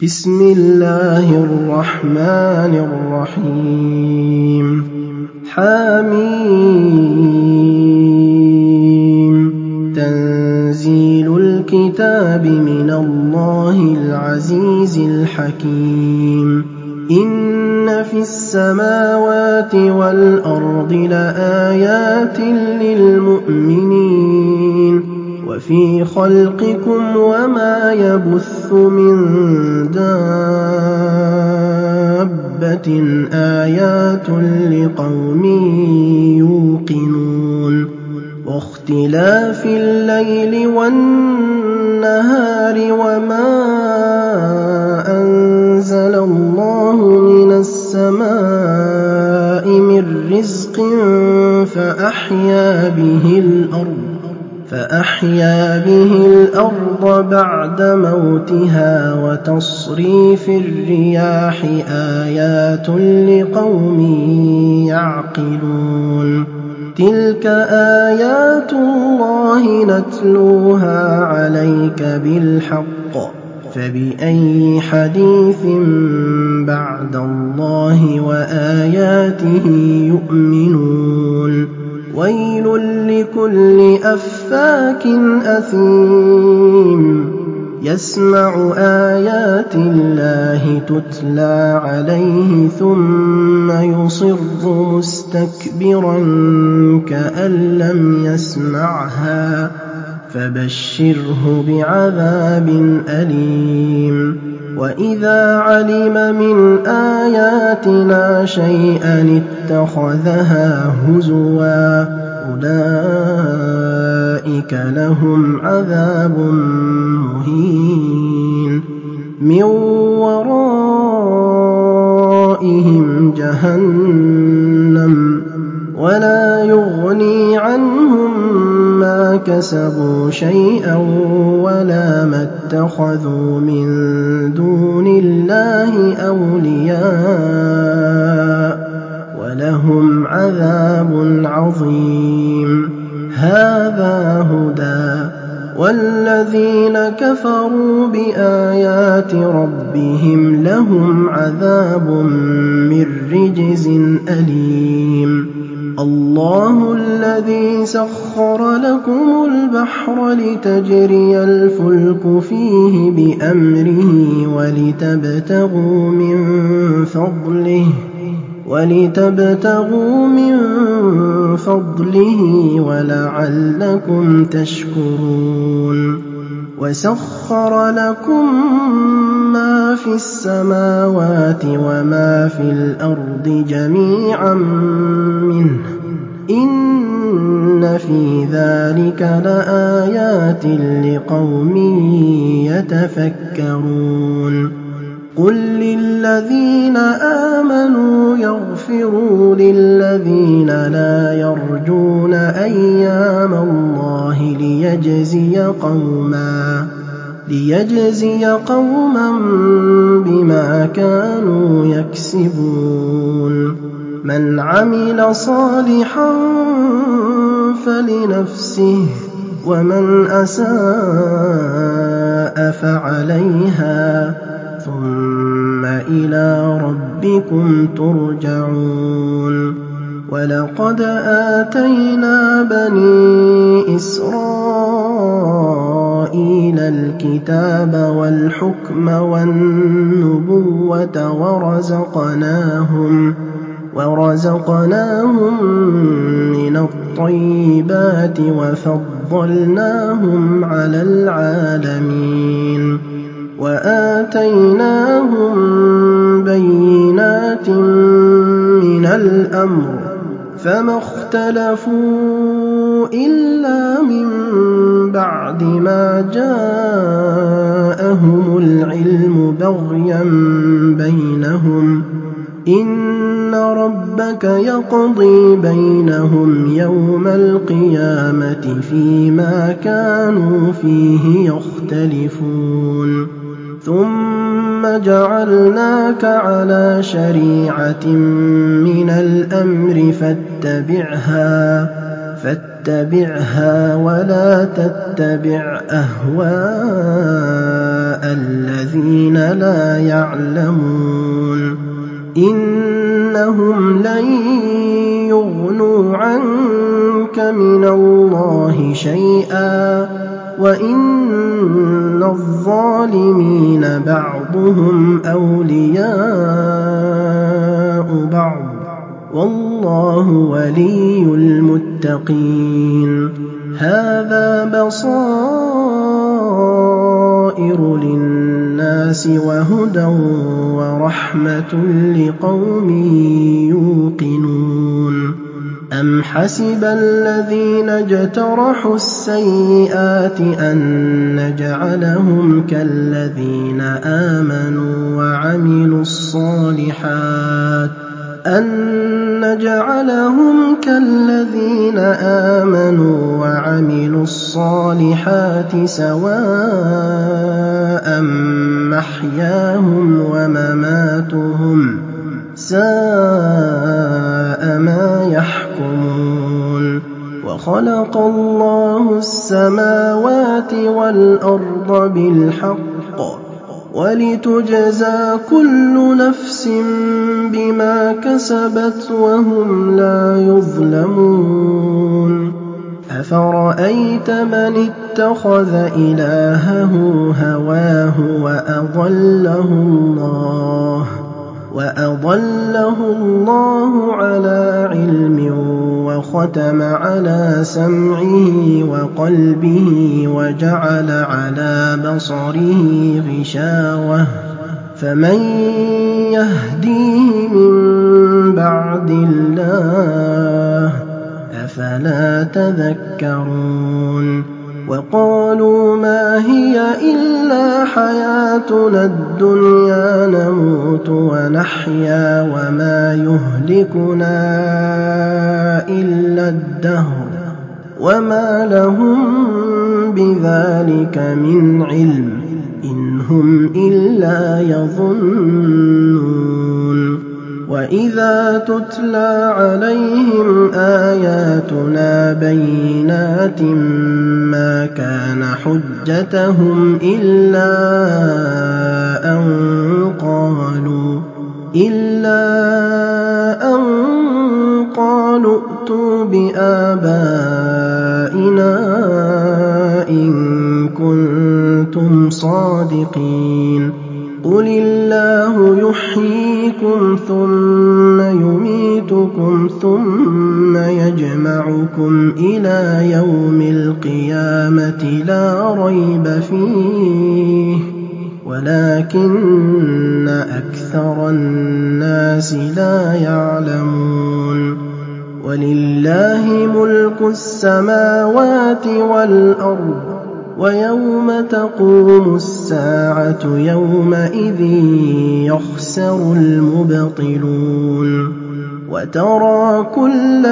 بسم الله الرحمن الرحيم حميم تنزيل الكتاب من الله العزيز الحكيم إن في السماوات والأرض لآيات للمؤمنين وفي خلقكم وما يبث من دابة آيات لقوم يوقنون واختلاف الليل والنهار وما أنزل الله من السماء من رزق فأحيا به الأرض بعد موتها وتصريف الرياح آيات لقوم يعقلون تلك آيات الله نتلوها عليك بالحق فبأي حديث بعد الله وآياته يؤمنون ويل لكل أفاك أثيم يسمع آيات الله تتلى عليه ثم يصر مستكبرا كأن لم يسمعها فبشره بعذاب أليم وإذا علم من آياتنا شيئا اتخذها هزوا أولئك لهم عذاب مهين من ورائهم جهنم ولا يغني عنهم ما كسبوا شيئا ولا ما اتخذوا من دون الله أولياء ولهم عذاب عظيم هذا هدى والذين كفروا بآيات ربهم لهم عذاب من رجز أليم الله الذي سخر لكم البحر لتجري الفلك فيه بأمره ولتبتغوا من فضله ولعلكم تشكرون وسخر لكم ما في السماوات وما في الأرض جميعا منه إن في ذلك لآيات لقوم يتفكرون قل للذين آمنوا يغفروا للذين لا يرجون أيام الله ليجزي قوما بما كانوا يكسبون من عمل صالحا فلنفسه ومن أساء فعليها ثم إلى ربكم ترجعون ولقد آتينا بني إسرائيل الكتاب والحكم والنبوة ورزقناهم من الطيبات وفضلناهم على العالمين وآتيناهم بينات من الأمر فما اختلفوا إلا من بعد ما جاءهم العلم بغيا بينهم إن ربك يقضي بينهم يوم القيامة فيما كانوا فيه يختلفون ثم جعلناك على شريعة من الأمر فاتبعها ولا تتبع أهواء الذين لا يعلمون إنهم لن يغنوا عنك من الله شيئا وإن الظالمين بعضهم أولياء بعض والله ولي المتقين هذا بصائر للناس وهدى ورحمة لقوم يوقنون أم حسب الذين اجترحوا السيئات أن نجعلهم كالذين آمنوا وعملوا الصالحات سواء محياهم ومماتهم ساء ما يحكمون وخلق الله السماوات والأرض بالحق ولتجزى كل نفس بما كسبت وهم لا يظلمون أفرأيت من اتخذ إلهه هواه وأضله الله على علم وختم على سمعه وقلبه وجعل على بصره غشاوة فمن يهديه من بعد الله أفلا تذكرون وقالوا ما هي إلا حياتنا الدنيا نموت ونحيا وما يهلكنا إلا الدهر وما لهم بذلك من علم إن هم إلا يظنون وإذا تتلى عليهم آياتنا بينات ما كان حجتهم إلا أن قالوا ائتوا بآبائنا إن كنتم صادقين قل الله يحييكم ثم يميتكم ثم يجمعكم إلى يوم القيامة لا ريب فيه ولكن أكثر الناس لا يعلمون ولله ملك السماوات والأرض ويوم تقوم الساعة يومئذ يخسر المبطلون وترى كل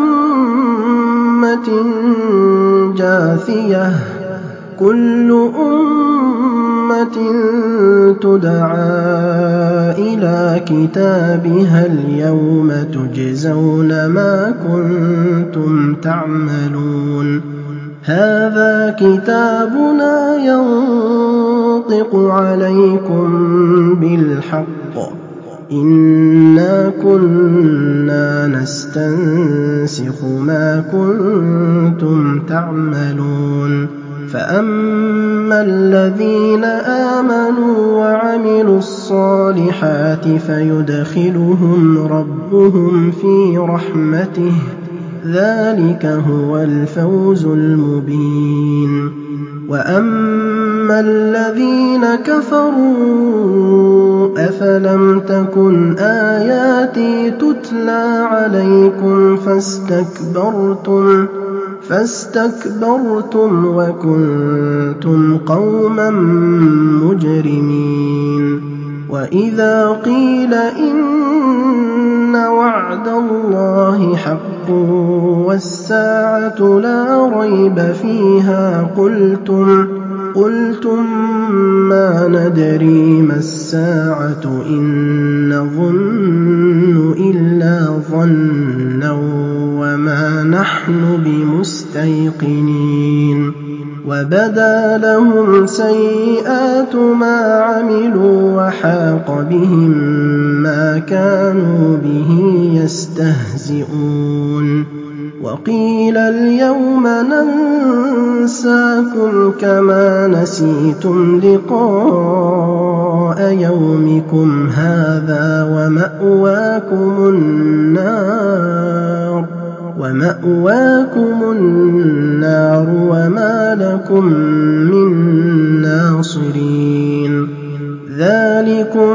أمة جاثية كل أمة تدعى إلى كتابها اليوم تجزون ما كنتم تعملون هذا كتابنا ينطق عليكم بالحق إنا كنا نستنسخ ما كنتم تعملون فأما الذين آمنوا وعملوا الصالحات فيدخلهم ربهم في رحمته ذلك هو الفوز المبين وأما الذين كفروا أفلم تكن آياتي تتلى عليكم فاستكبرتم وكنتم قوما مجرمين وإذا قيل إن وعد الله حق والساعة لا ريب فيها قلتم ما ندري ما الساعة إن نظن إلا ظنا وما نحن بمستيقنين وبدا لهم سيئات ما عملوا وحاق بهم ما كانوا به يستهزئون وقيل اليوم ننساكم كما نسيتم لقاء يومكم هذا ومأواكم النار وما لكم من ناصرين ذلكم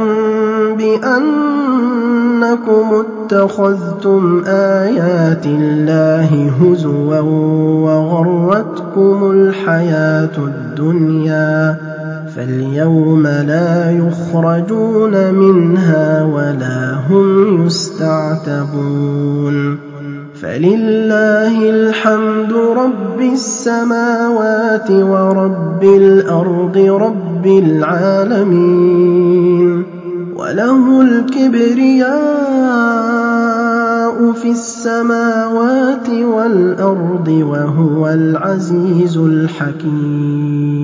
بأنكم اتخذتم آيات الله هزوا وغرتكم الحياة الدنيا فاليوم لا يخرجون منها ولا هم يستعتبون فلله الحمد رب السماوات ورب الأرض رب العالمين وله الكبرياء في السماوات والأرض وهو العزيز الحكيم